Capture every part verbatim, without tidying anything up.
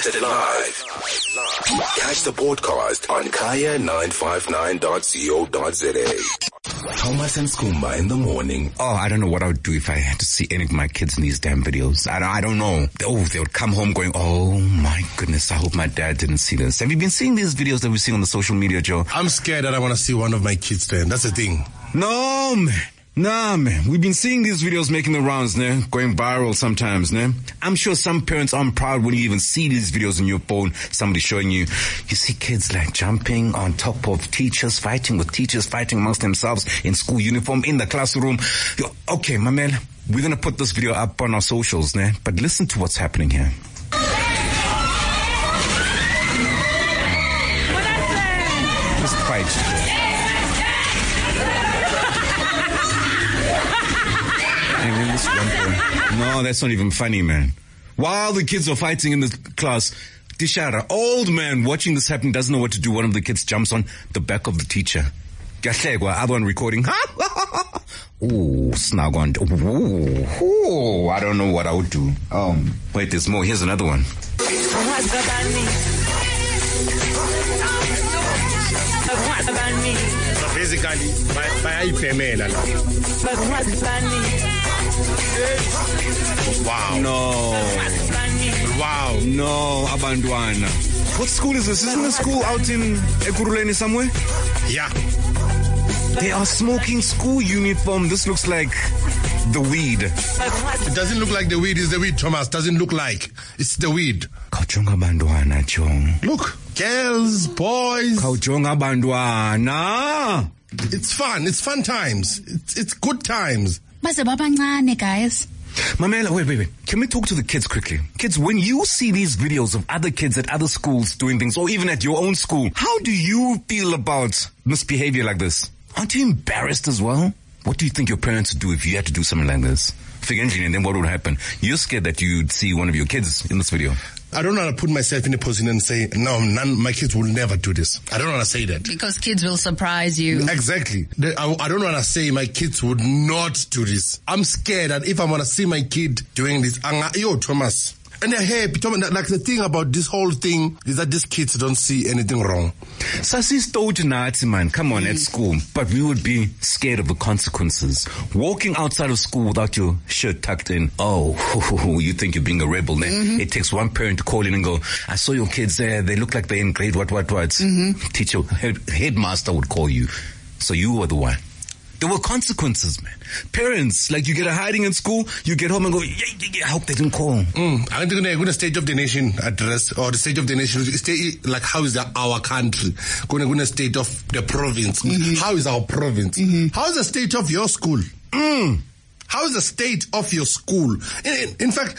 Broadcasted live. Catch the podcast on kaya nine five nine dot co dot za. Thomas and Skumba in the morning. Oh, I don't know what I would do if I had to see any of my kids in these damn videos. I, I don't know. Oh, they would come home going, oh my goodness, I hope my dad didn't see this. Have you been seeing these videos that we see on the social media, Joe? I'm scared that I want to see one of my kids there. That's the thing. No, man. Nah, man. We've been seeing these videos making the rounds, ne? Going viral sometimes, ne? I'm sure some parents aren't proud when you even see these videos on your phone. Somebody showing you, you see kids like jumping on top of teachers, fighting with teachers, fighting amongst themselves in school uniform, in the classroom. Okay, my man, we're going to put this video up on our socials, ne? But listen to what's happening here. Just fight. And then this one boy, no, that's not even funny, man. While the kids are fighting in the class, Tishara, old man watching this happen, doesn't know what to do. One of the kids jumps on the back of the teacher. Other one recording. Ooh, snag on. Ooh, ooh, I don't know what I would do. Um, wait, there's more. Here's another one. So basically, by, by Wow. No. Wow. No, Abandwana. What school is this? Isn't the school out in Ekurhuleni somewhere? Yeah. They are smoking school uniform. This looks like the weed. It doesn't look like the weed. It's the weed, Thomas. Doesn't look like. It's the weed. Kauchonga Bandwana, Chong. Look. Girls, boys. Kauchonga Bandwana. It's fun. It's fun times. It's, it's good times. Guys. Mamela, wait, wait, wait. Can we talk to the kids quickly? Kids, when you see these videos of other kids at other schools doing things, or even at your own school, how do you feel about misbehavior like this? Aren't you embarrassed as well? What do you think your parents would do if you had to do something like this? And then what would happen? You're scared that you'd see one of your kids in this video. I don't want to put myself in a position and say, no, none, my kids will never do this. I don't want to say that. Because kids will surprise you. Exactly. I, I don't want to say my kids would not do this. I'm scared that if I want to see my kid doing this, yo, Thomas. And they're happy. Like the thing about this whole thing is that these kids don't see anything wrong. Sasis told Nazi, man, come on, mm. at school. But we would be scared of the consequences. Walking outside of school without your shirt tucked in. Oh, you think you're being a rebel then. Mm-hmm. It takes one parent to call in and go, I saw your kids there. They look like they're in grade what, what, what. Mm-hmm. Teacher, head, headmaster would call you. So you were the one. There were consequences, man. Parents, like you get a hiding in school, you get home and go, yeah, yeah, yeah, I hope they didn't call. Mm. I'm going to State of the Nation address, or the State of the Nation, state, like how is the, our country? Going to State of the province. Mm-hmm. How is our province? Mm-hmm. How is the state of your school? Mm. How is the state of your school? In, in fact,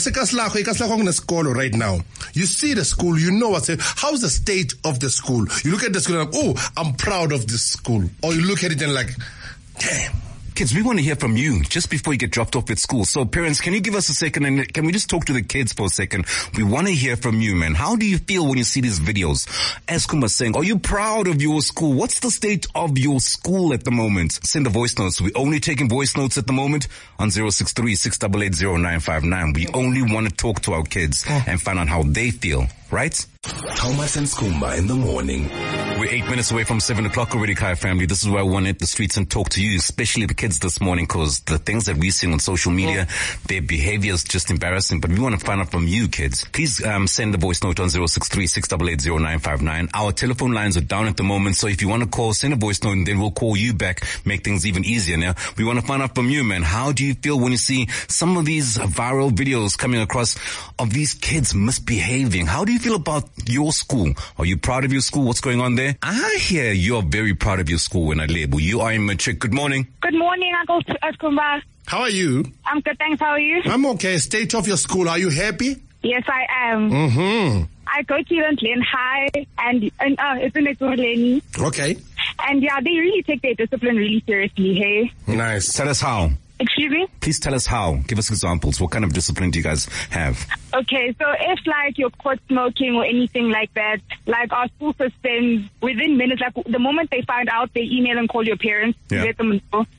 right now, you see the school, you know what's it. How's the state of the school? You look at the school and like, oh, I'm proud of this school. Or you look at it and like, damn. Kids, we want to hear from you just before you get dropped off at school. So parents, can you give us a second and can we just talk to the kids for a second? We want to hear from you, man. How do you feel when you see these videos? As Kumba's saying, are you proud of your school? What's the state of your school at the moment? Send a voice note. We're only taking voice notes at the moment on zero six three, six eight eight, zero nine five nine. We only want to talk to our kids and find out how they feel, right? Thomas and Skumba in the morning. We're eight minutes away from seven o'clock already, Kaya family. This is where I want to hit the streets and talk to you, especially the kids this morning, because the things that we're seeing on social media, mm. their behavior is just embarrassing. But we want to find out from you, kids. Please um, send a voice note on zero six three, six eight eight, zero nine five nine. Our telephone lines are down at the moment, so if you want to call, send a voice note, and then we'll call you back, make things even easier. Now, we want to find out from you, man. How do you feel when you see some of these viral videos coming across of these kids misbehaving? How do you feel about your school? Are you proud of your school? What's going on there? I hear you're very proud of your school when I label you are in matric. Good morning. Good morning, Uncle Skumba. How are you? I'm good, thanks. How are you? I'm okay. State of your school. Are you happy? Yes, I am. Mm-hmm. I go to Glen High, and, and uh, it's in Ekurhuleni. Okay. And yeah, they really take their discipline really seriously, hey? Nice. Tell us how. Excuse me? Please tell us how. Give us examples. What kind of discipline do you guys have? Okay, so if like you're caught smoking or anything like that, like our school systems, within minutes, like the moment they find out, they email and call your parents yeah. to let them know.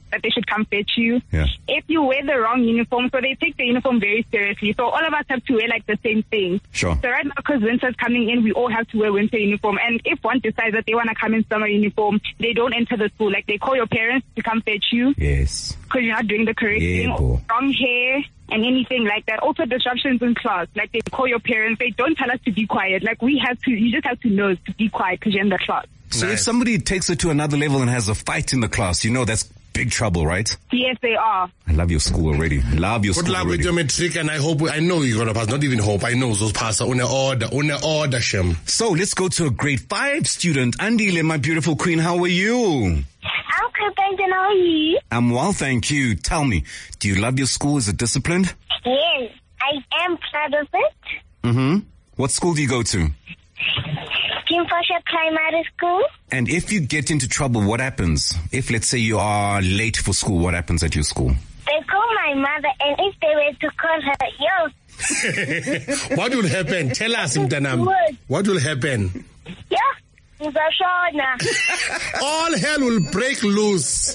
that they should come fetch you. Yeah. If you wear the wrong uniform, so they take the uniform very seriously. So all of us have to wear like the same thing. Sure. So right now, because winter's coming in, we all have to wear winter uniform. And if one decides that they want to come in summer uniform, they don't enter the school. Like, they call your parents to come fetch you. Yes. Because you're not doing the correct Yeah, thing, boy. or wrong hair and anything like that. Also disruptions in class. Like, they call your parents. They don't tell us to be quiet. Like, we have to, you just have to know to be quiet because you're in the class. So Nice. if somebody takes it to another level and has a fight in the class, you know that's big trouble, right? Yes, they are. I love your school already. Love your Good school luck already. with your matric, and I hope, I know you're gonna pass. Not even hope, I know those pass. On order, on order, Shem. So let's go to a grade five student. Andile, my beautiful queen, how are you? I'm good, thanks, and how are you? I'm well, thank you. Tell me, do you love your school? Is it disciplined? Yes, I am proud of it. Mm-hmm. What school do you go to? Kimfosha Primary School. And if you get into trouble, what happens? If, let's say, you are late for school, what happens at your school? They call my mother, and if they were to call her, yo, What will happen? Tell us, Mtanam. What will happen? yo, Mzashona, All hell will break loose.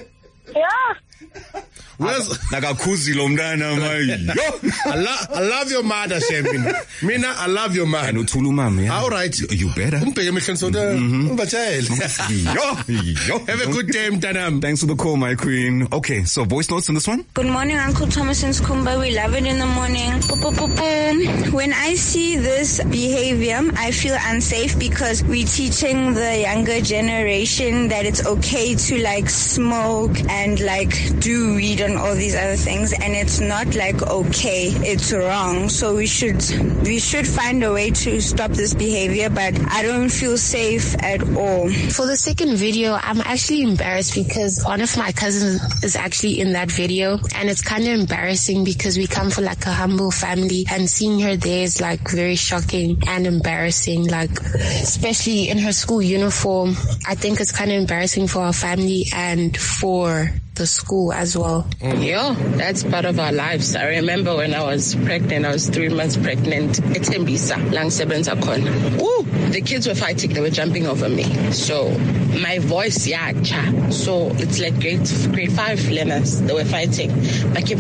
yo. Where's, Nakakhuzile umntana manje. Yo! I, lo- I love your mother, Shem. Mina, I love your mother. And uthula umama, yeah. All right. You better. Umbheke emehlweni soda. Ubatshayele. Yo! Yo! Have a good day, Mtanam. Thanks for the call, my queen. Okay, so voice notes in this one? Good morning, Uncle Thomas and Skumba. We love it in the morning. Boop, boop, boop, boom. When I see this behavior, I feel unsafe because we're teaching the younger generation that it's okay to like smoke and like do weed and all these other things, and it's not like okay, it's wrong. So we should we should find a way to stop this behavior, but I don't feel safe at all. For the second video, I'm actually embarrassed because one of my cousins is actually in that video, and it's kind of embarrassing because we come from like a humble family, and seeing her there is like very shocking and embarrassing, like especially in her school uniform. I think it's kind of embarrassing for our family and for the school as well. Yeah, that's part of our lives. I remember when I was pregnant, I was three months pregnant at Tembisa, Lang Sebenza Con. Woo! The kids were fighting, they were jumping over me. So my voice, yeah, cha. So it's like grade, grade five learners, they were fighting. In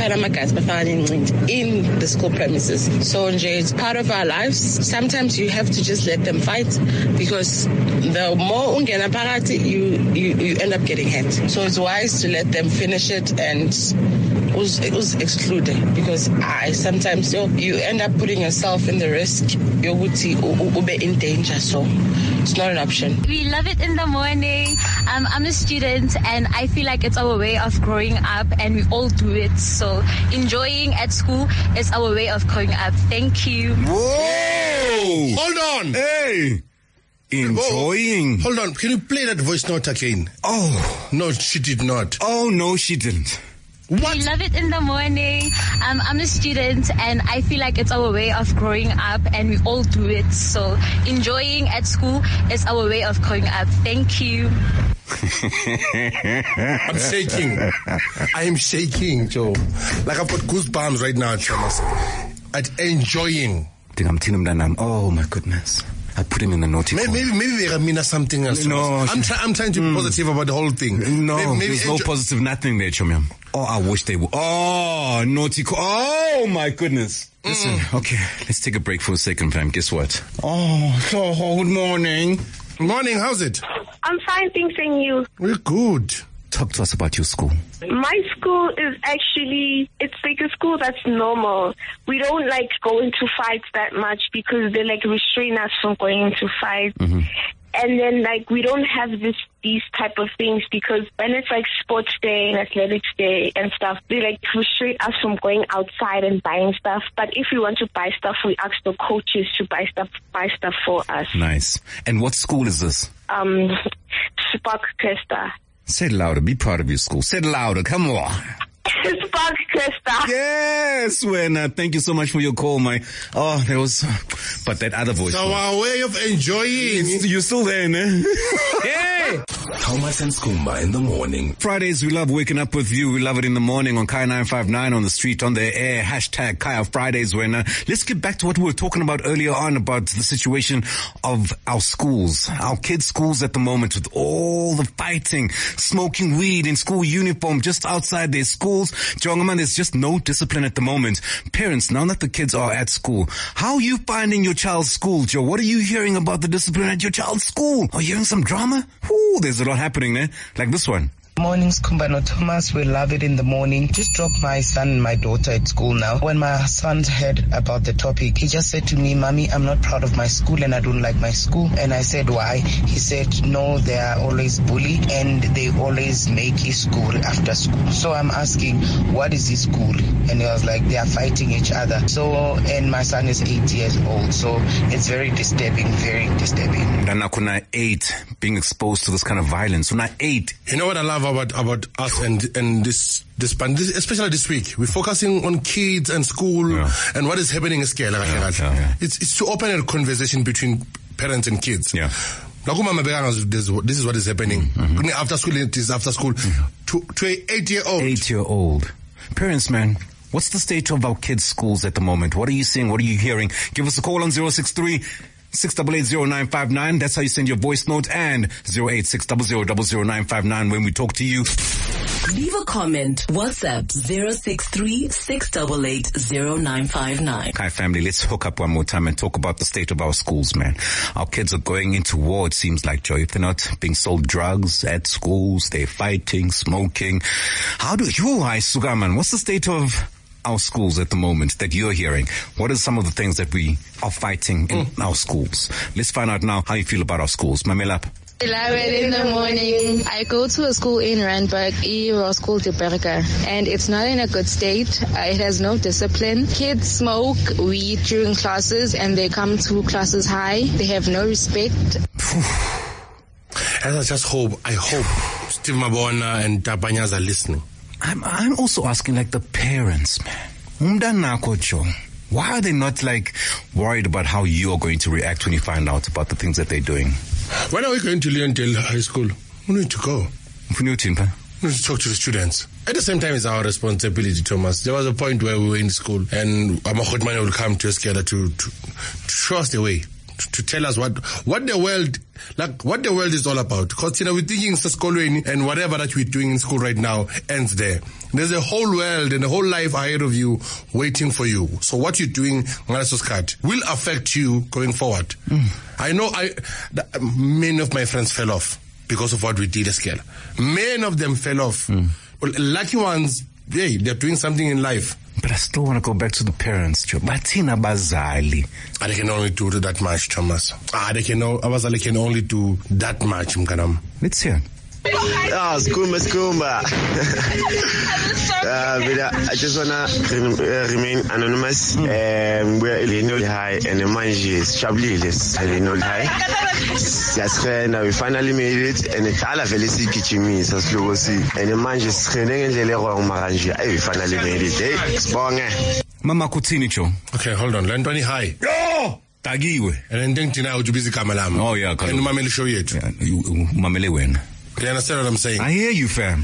the school premises. So it's part of our lives. Sometimes you have to just let them fight because the more ungena parati, you, you, you end up getting hurt. So it's wise to let them finish it, and it was, it was excluded because I sometimes you, know, you end up putting yourself in the risk. You would see ube in danger, so it's not an option. We love it in the morning. Um, I'm a student, and I feel like it's our way of growing up, and we all do it. So enjoying at school is our way of growing up. Thank you. Whoa! Hold on. Hey! Enjoying. Hold on. Can you play that voice note again? Oh. No, she did not. Oh, no, she didn't. What? We love it in the morning. Um, I'm a student, and I feel like it's our way of growing up, and we all do it. So enjoying at school is our way of growing up. Thank you. I'm shaking. I am shaking, Joe. Like I've got goosebumps right now, Thomas. At enjoying. I'm telling him, oh my goodness. I put him in the naughty Maybe, corner. maybe, maybe they mean something else. No, I'm, try, I'm trying to be mm. positive about the whole thing. No, maybe, maybe there's no enjoy- positive nothing there, Chomiam. Oh, I wish they would. Oh, naughty co- Oh, my goodness. Listen, mm. okay, let's take a break for a second, fam. Guess what? Oh, so good morning. Morning, how's it? I'm fine, thanks, and you? We're good. Talk to us about your school. My school is actually, it's like a school that's normal. We don't like go into fights that much because they like restrain us from going into fights. Mm-hmm. And then like we don't have this these type of things because when it's like sports day and athletics day and stuff, they like restrict us from going outside and buying stuff. But if we want to buy stuff, we ask the coaches to buy stuff buy stuff for us. Nice. And what school is this? Um, Spark Cresta. Say it louder. Be proud of your school. Say it louder. Come on. Spark Cresta. Yes, Wena. Thank you so much for your call, my. Oh, there was, but that other voice. So our way of enjoying. You're still there, man. Hey. Thomas and Skumba in the morning. Fridays, we love waking up with you. We love it in the morning on Kaya nine five nine, on the street, on the air. Hashtag Kaya Fridays. When uh, let's get back to what we were talking about earlier on about the situation of our schools, our kids' schools at the moment, with all the fighting, smoking weed in school uniform just outside their schools. Jongaman, there's just no discipline at the moment. Parents, now that the kids are at school, how are you finding your child's school, Joe? What are you hearing about the discipline at your child's school? Are you hearing some drama? Ooh, there's a lot happening there, like this one. Morning, Skumba no Thomas. We love it in the morning. Just dropped my son and my daughter at school now. When my son heard about the topic, he just said to me, Mommy, I'm not proud of my school and I don't like my school. And I said, why? He said, no, they are always bullied and they always make his school after school. So I'm asking, what is his school? And he was like, they are fighting each other. So, and my son is eight years old. So it's very disturbing, very disturbing. And now, kuna eight being exposed to this kind of violence. Kuna eight. You know what I love about about us and and this this this especially this week, we're focusing on kids and school yeah. and what is happening in scale. Yeah, yeah, yeah. It's it's to open a conversation between parents and kids. Yeah. This is what is happening. Mm-hmm. After school, it is after school. Mm-hmm. To to a eight year old. Eight year old. Parents, man. What's the state of our kids' schools at the moment? What are you seeing? What are you hearing? Give us a call on zero six three six eight eight zero nine five nine. That's how you send your voice note, and zero eight six zero zero zero zero nine five nine when we talk to you. Leave a comment. WhatsApp zero six three six eight eight zero nine five nine. Hi family, let's hook up one more time and talk about the state of our schools, man. Our kids are going into war, it seems like, Joe. If they're not being sold drugs at schools, they're fighting, smoking. How do you, hi Sugaman, what's the state of our schools at the moment that you're hearing? What are some of the things that we are fighting in mm. our schools? Let's find out now how you feel about our schools. Mamelap. eleven in the morning. I go to a school in Randburg, E. School de Berger, and it's not in a good state. Uh, it has no discipline. Kids smoke weed during classes and they come to classes high. They have no respect. And I just hope, I hope Steve Mabona and Tabanyas are listening. I'm, I'm also asking, like, the parents, man. Why are they not, like, worried about how you are going to react when you find out about the things that they're doing? When are we going to Leondale High School? We need to go. We need to talk to the students. At the same time, it's our responsibility, Thomas. There was a point where we were in school and Amakhotmane will come to us together to, to, to show us the way. To tell us what what the world like what the world is all about. Because you know we're thinking Saskolweni and whatever that we're doing in school right now ends there. There's a whole world and a whole life ahead of you waiting for you. So what you're doing will affect you going forward. Mm. I know I the, many of my friends fell off because of what we did as girl. Many of them fell off. Mm. Well, lucky ones, hey, they're doing something in life. But I still want to go back to the parents, Joe. Batina Bazali. Ah, they can only do that much, Thomas. Ah, they can, Abazali can only do that much, Mkanam. Let's hear. Ah, Skumba, Skumba. uh, but I just wanna uh, remain anonymous. Um, we're Illinois High and the manje is Chablilis. Illinois High. Yes, now we finally made it, and it's all of Elisi Kichimi, so slow see. And the manje is training and the Leroy Maranja. We finally made it. Hey, Spong. Mama Kutinicho. Okay, hold on. Lentoni High. Yo! Tagiwe. And then Tina would busy Kamalam. Oh, yeah, and Mamele show it. Mamele win. You understand what I'm saying? I hear you, fam.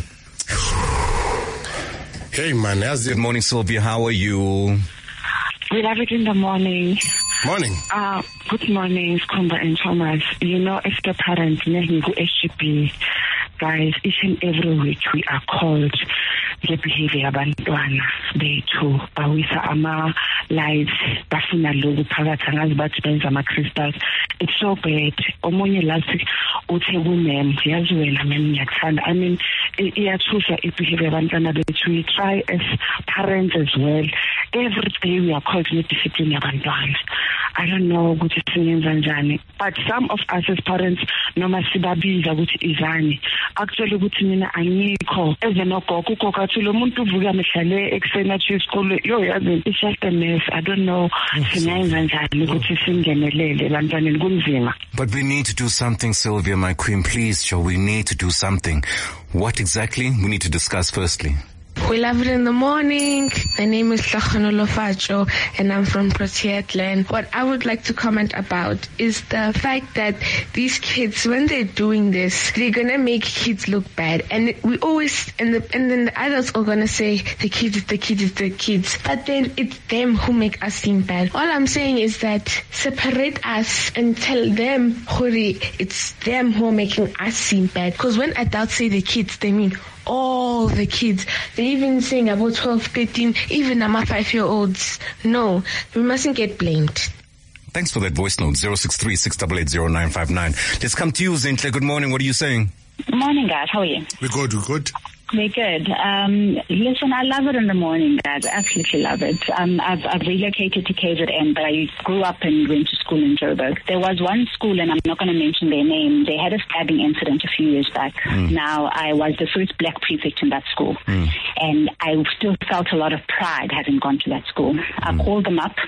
Hey, man. How's it? Good morning, Sylvia. How are you? We love it in the morning. Morning. Uh, good morning, Skumba and Thomas. You know, as the parents, S G B, guys, each and every week we are called the behavior abantwana bethu bawisa ama lives bafuna lokhu phakathi angazi bathi benza ama crystals. It's so bad. Omunye last uthe kumem yazi wena mem ngiyakuthanda. I mean iyathusa ibehavior abantwana bethu. We try as parents as well. Every day we are called to discipline abantwana. I don't know ukuthi singenza njani, but some of us as parents noma sibabiza ukuthi izani actually ukuthi mina angikho eze nogogo ugogo athi lo muntu uvuka mehlale ekseni athi isikole yo yazi it's just a mess. I don't know singenza njani ukuthi singenelele abantwaneni kunzima. But we need to do something, Sylvia, my queen, please, Joe. We need to do something. What exactly? We need to discuss firstly. We love it in the morning. My name is Tlhaganolo Facho and I'm from Proteatland. What I would like to comment about is the fact that these kids, when they're doing this, they're gonna make kids look bad. And we always, and, the, and then the adults are gonna say, the kids, the kids, the kids. But then it's them who make us seem bad. All I'm saying is that separate us and tell them, Hori, it's them who are making us seem bad. Because when adults say the kids, they mean all the kids. They're even saying about twelve, thirteen, even our five-year-olds. No, we mustn't get blamed. Thanks for that voice note, zero six three, six eight eight, zero nine five nine. Let's come to you, Zintle. Good morning. What are you saying? Good morning, guys. How are you? We're good, we're good. We're good. Um, listen, I love it in the morning, guys. I absolutely love it. Um, I've, I've relocated to K Z N, but I grew up and went to school in Joburg. There was one school, and I'm not going to mention their name. They had a stabbing incident a few years back. Mm. Now, I was the first black prefect in that school, mm. and I still felt a lot of pride having gone to that school. Mm. I called them up.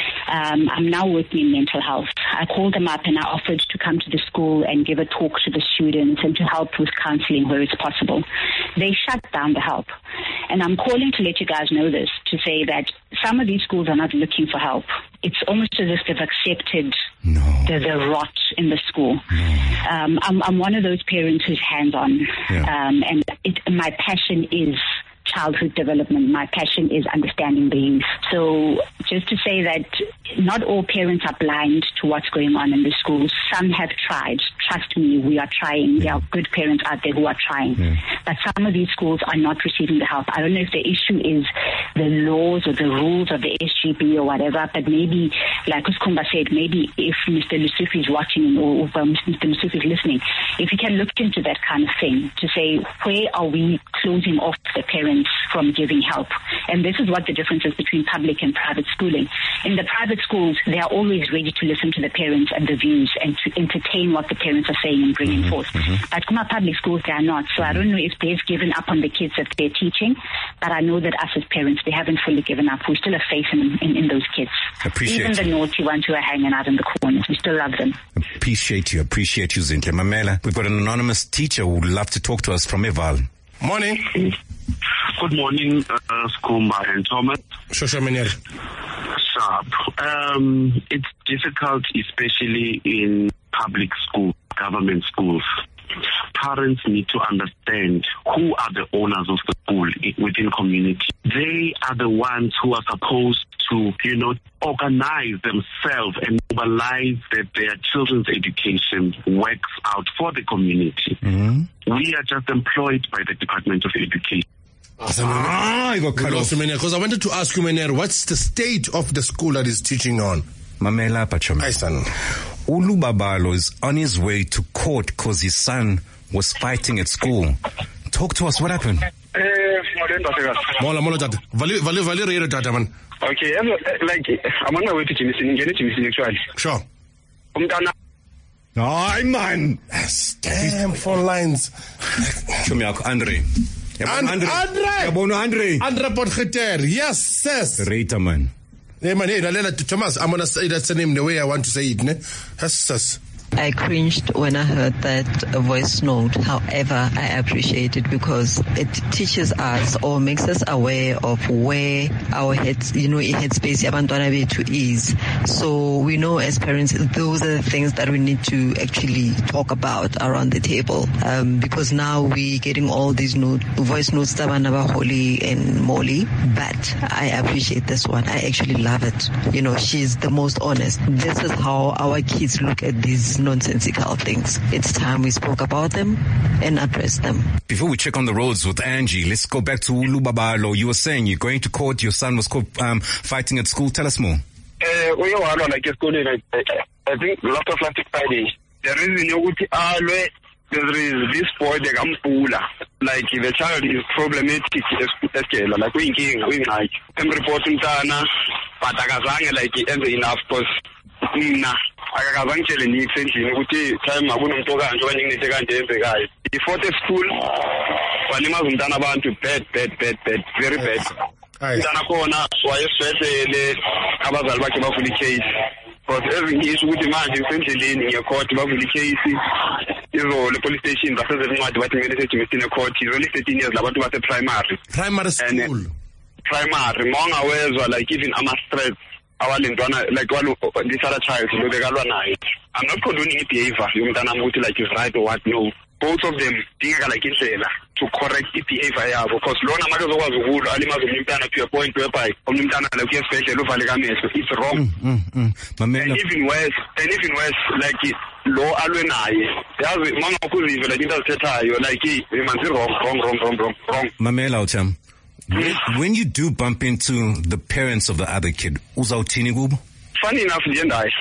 Um, I'm now working in mental health. I called them up and I offered to come to the school and give a talk to the students and to help with counseling where it's possible. They shut down the help. And I'm calling to let you guys know this, to say that some of these schools are not looking for help. It's almost as if they've accepted no. the, the rot in the school. No. Um, I'm, I'm one of those parents who's hands-on. Yeah. Um, and it, my passion is childhood development. My passion is understanding the youth. So just to say that not all parents are blind to what's going on in the schools. Some have tried. Trust me, we are trying. Yeah. There are good parents out there who are trying. Yeah. But some of these schools are not receiving the help. I don't know if the issue is the laws or the rules of the S G B or whatever, but maybe, like Uskumba said, maybe if Mister Lusufi is watching or if Mister Lusufi is listening, if he can look into that kind of thing to say, where are we closing off the parents from giving help? And this is what the difference is between public and private schooling. In the private schools, they are always ready to listen to the parents and the views and to entertain what the parents are saying and bringing mm-hmm, forth. Mm-hmm. But Kuma public schools, they are not. So I don't know if they've given up on the kids that they're teaching, but I know that us as parents, they haven't fully given up. We still have faith in, in, in those kids. Appreciate Even you. the naughty ones who are hanging out in the corners, we still love them. Appreciate you. Appreciate you, Zintle. Mamela, we've got an anonymous teacher who would love to talk to us from Eval. Morning. Good morning, uh, Skumba and Thomas. Shosha Menyer. Sharp. Um, it's difficult, especially in public schools, government schools. Parents need to understand who are the owners of the school within community. They are the ones who are supposed to, you know, organize themselves and mobilize that their children's education works out for the community. Mm-hmm. We are just employed by the Department of Education. Ah, I got cut off. Because I wanted to ask you, Mener, what's the state of the school that is teaching on? Mamela Pachome. Hi, son. Ulu Babalo is on his way to court because his son was fighting at school. Talk to us. What happened? Mola, mola, dad. Vali, vali, vali, read it, man. Okay, like, I'm on my way to Jimmyson. Get it to Jimmyson, actually. Sure. Oh, man. Yes, damn, phone lines. Show me, Andre. And, Andre. Andre. Andre. Andre Potgieter. Yes, yes. Rita, man. Hey, man, hey, Thomas, I'm going to say that's the name the way I want to say it. Ne? Yes, yes. I cringed when I heard that voice note. However, I appreciate it because it teaches us or makes us aware of where our heads, you know, headspace yabantwana bethu is. So we know as parents, those are the things that we need to actually talk about around the table. Um, because now we're getting all these note, voice notes, Tabana Holly and Molly. But I appreciate this one. I actually love it. You know, she's the most honest. This is how our kids look at these nonsensical things. It's time we spoke about them and addressed them. Before we check on the roads with Angie, let's go back to Ulu Babalo. You were saying you're going to court. Your son was caught, um, fighting at school. Tell us more. Uh, we are like a school. I, I think lot of plastic fighting. The reason you there is this boy they come pula. Like the child is problematic. Like we king, we like. Them reporting tana, but akazange like end enough because na. Akakazangitshele ni extension ukuthi time akunomuntu kanje okanye nginethe kanje enzekayo. I-fourth school walimaza umntana abantu bad bad bad bad very bad. Umntana khona wayesibhedlele abazali bakhe bavula icase. But every case ukuthi manje usendleleni ngecourt bavula icase. izo le police station basenze incwadi bathi ngene sejimisine court is only thirteen years labantu base primary primary school and, primary monga wezwa like even ama stress awalintwana like walu this other child lo bekalwa naye. I'm not condoning behavior yomntana ukuthi like is right or what, no, both of them dingeka like indlela to correct the behavior yabo, because lona manje uzokwazi ukulwa alimaza umntana to a point whereby umntana like uyesibhedlela uvale kamehlo, it's wrong. mm, mm, mm. And even worse and even worse like lo alwe naye yazi manga ukuzive like into azithethayo like manzi wrong wrong wrong wrong wrong wrong. Mamela Ucham, when, when you do bump into the parents of the other kid, uzawuthini kubo? Funny enough nje ndayi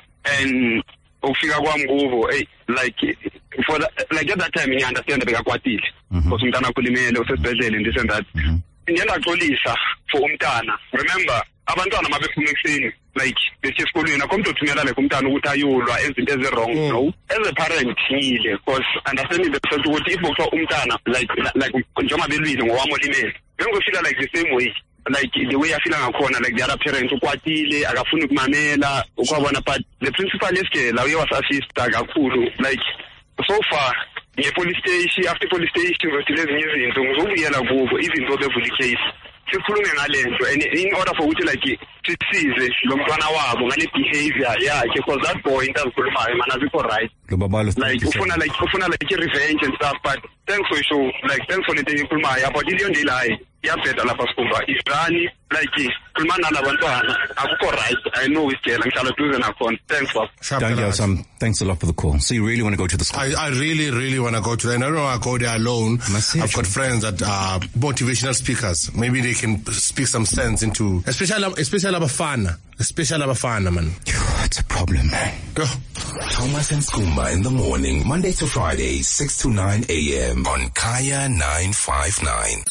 and ufika kwami kubo hey like for the, like at that time ngiya understand bekakwatile because umntana akulimele usesibhedlela and this and that. Ngiya ndaxolisa for umntana. Remember abantwana mabephuma ekuseni like bese esikolweni akho umuntu othumela like umntana ukuthi ayolwa ezinto ezi wrong. No, as a parent ngile because understanding the fact ukuthi if ukuthiwa umntana like like njengoba belwile ngowami olimele bengofila like the same way like the way I feel ngakhona like the other parents ukwatile akafuni ukumamela ukwabona, but the principal esikela uye was assist kakhulu like so far nge police station after police station ukuthi lezinye izinto ngizobuyela kubo even though bevula icase sikhulume ngalento and in order for ukuthi like sisize lo mntwana wabo ngale behavior yakhe because that boy into azikhulumayo man azikho right like ufuna like ufuna like revenge and stuff, but thanks for show like thanks for letting ikhulumayo about ile ndlela iyabheda lapha sikhumba izani like khuluma nalabantwana akukho right. I know isitshela ngihlala duze nakhona. Thanks Bob. Thank you, Sam. Thanks a lot for the call. So you really want to go to the school? I, I really, really want to go to there. And I don't want to go there alone. I've got friends that are motivational speakers. Maybe they can speak some sense into, especially, especially abafana, especially abafana, man. It's a problem, man. Thomas and Skumba in the morning, Monday to Friday, six to nine a.m. on Kaya nine five nine.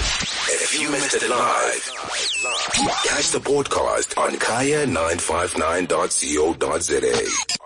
If you missed it live, catch the podcast on kaya nine five nine dot co dot za.